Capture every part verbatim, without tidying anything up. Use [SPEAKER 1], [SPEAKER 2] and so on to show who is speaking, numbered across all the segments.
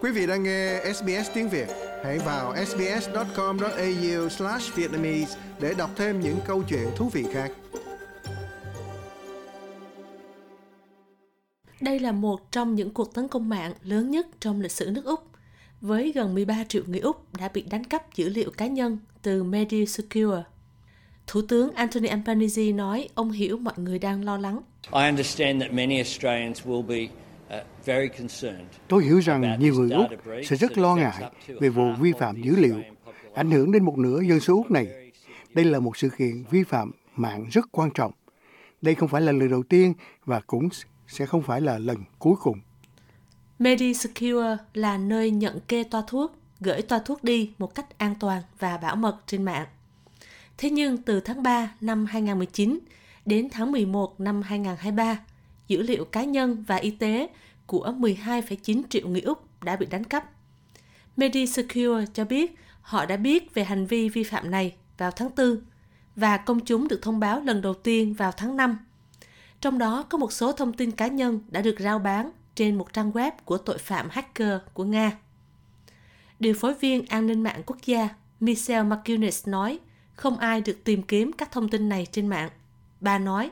[SPEAKER 1] Quý vị đang nghe ét bê ét tiếng Việt. Hãy vào ét bê ét chấm com chấm a u slash vietnamese để đọc thêm những câu chuyện thú vị khác.
[SPEAKER 2] Đây là một trong những cuộc tấn công mạng lớn nhất trong lịch sử nước Úc, với gần mười ba triệu người Úc đã bị đánh cắp dữ liệu cá nhân từ MediSecure. Thủ tướng Anthony Albanese nói ông hiểu mọi người đang lo lắng.
[SPEAKER 3] Tôi hiểu rằng nhiều người Úc sẽ rất lo ngại về vụ vi phạm dữ liệu, ảnh hưởng đến một nửa dân số Úc này. Đây là một sự kiện vi phạm mạng rất quan trọng. Đây không phải là lần đầu tiên và cũng sẽ không phải là lần cuối cùng.
[SPEAKER 2] MediSecure là nơi nhận kê toa thuốc, gửi toa thuốc đi một cách an toàn và bảo mật trên mạng. Thế nhưng từ tháng ba năm hai không một chín đến tháng mười một năm hai không hai ba, dữ liệu cá nhân và y tế của mười hai phẩy chín triệu người Úc đã bị đánh cắp. MediSecure cho biết họ đã biết về hành vi vi phạm này vào tháng tư và công chúng được thông báo lần đầu tiên vào tháng năm. Trong đó có một số thông tin cá nhân đã được rao bán trên một trang web của tội phạm hacker của Nga. Điều phối viên an ninh mạng quốc gia Michelle McGuinness nói không ai được tìm kiếm các thông tin này trên mạng. Bà nói,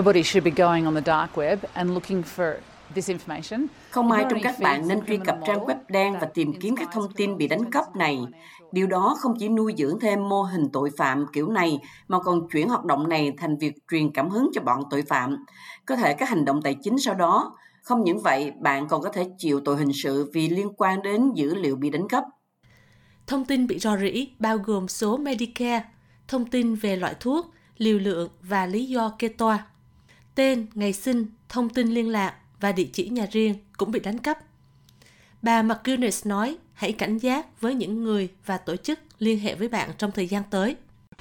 [SPEAKER 4] không ai trong các bạn nên truy cập trang web đen và tìm kiếm các thông tin bị đánh cắp này. Điều đó không chỉ nuôi dưỡng thêm mô hình tội phạm kiểu này, mà còn chuyển hoạt động này thành việc truyền cảm hứng cho bọn tội phạm. Có thể các hành động tài chính sau đó. Không những vậy, bạn còn có thể chịu tội hình sự vì liên quan đến dữ liệu bị đánh cắp.
[SPEAKER 2] Thông tin bị rò rỉ bao gồm số Medicare, thông tin về loại thuốc, liều lượng và lý do kê toa. Tên, ngày sinh, thông tin liên lạc và địa chỉ nhà riêng cũng bị đánh cắp. Bà McGuinness nói hãy cảnh giác với những người và tổ chức liên hệ với bạn trong thời gian tới.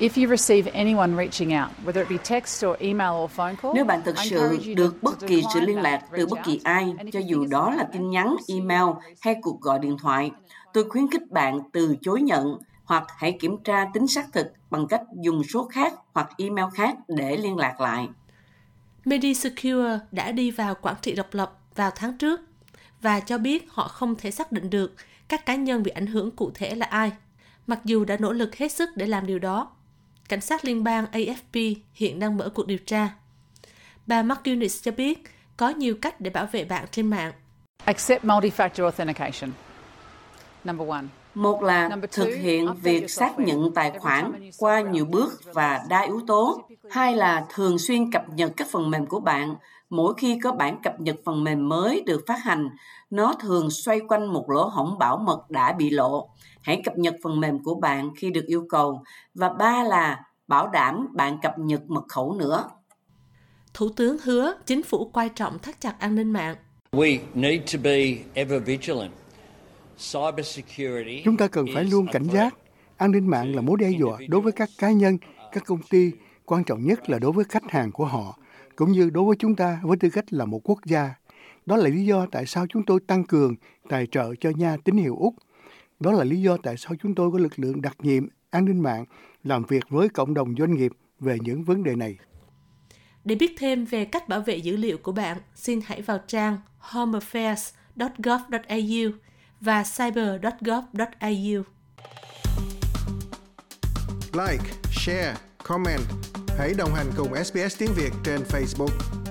[SPEAKER 4] Nếu bạn thực sự được bất kỳ sự liên lạc từ bất kỳ ai, cho dù đó là tin nhắn, email hay cuộc gọi điện thoại, tôi khuyến khích bạn từ chối nhận hoặc hãy kiểm tra tính xác thực bằng cách dùng số khác hoặc email khác để liên lạc lại.
[SPEAKER 2] MediSecure đã đi vào quản trị độc lập vào tháng trước và cho biết họ không thể xác định được các cá nhân bị ảnh hưởng cụ thể là ai, mặc dù đã nỗ lực hết sức để làm điều đó. Cảnh sát liên bang A F P hiện đang mở cuộc điều tra. Bà McGuinness cho biết có nhiều cách để bảo vệ bạn trên mạng.
[SPEAKER 5] Accept multi-factor authentication. Number one.
[SPEAKER 4] Một là thực hiện việc xác nhận tài khoản qua nhiều bước và đa yếu tố. Hai là thường xuyên cập nhật các phần mềm của bạn. Mỗi khi có bản cập nhật phần mềm mới được phát hành, nó thường xoay quanh một lỗ hổng bảo mật đã bị lộ. Hãy cập nhật phần mềm của bạn khi được yêu cầu. Và ba là bảo đảm bạn cập nhật mật khẩu nữa.
[SPEAKER 2] Thủ tướng hứa chính phủ quan trọng thắt chặt an ninh mạng.
[SPEAKER 6] We need to be ever vigilant.
[SPEAKER 3] Chúng ta cần phải luôn cảnh giác. An ninh mạng là mối đe dọa đối với các cá nhân, các công ty, quan trọng nhất là đối với khách hàng của họ, cũng như đối với chúng ta với tư cách là một quốc gia. Đó là lý do tại sao chúng tôi tăng cường tài trợ cho Nha tín hiệu Úc. Đó là lý do tại sao chúng tôi có lực lượng đặc nhiệm an ninh mạng làm việc với cộng đồng doanh nghiệp về những vấn đề này.
[SPEAKER 2] Để biết thêm về cách bảo vệ dữ liệu của bạn, xin hãy vào trang homeaffairs chấm gov chấm a u và cyber chấm gov chấm a u.
[SPEAKER 1] Like, share, comment. Hãy đồng hành cùng ét bê ét tiếng Việt trên Facebook.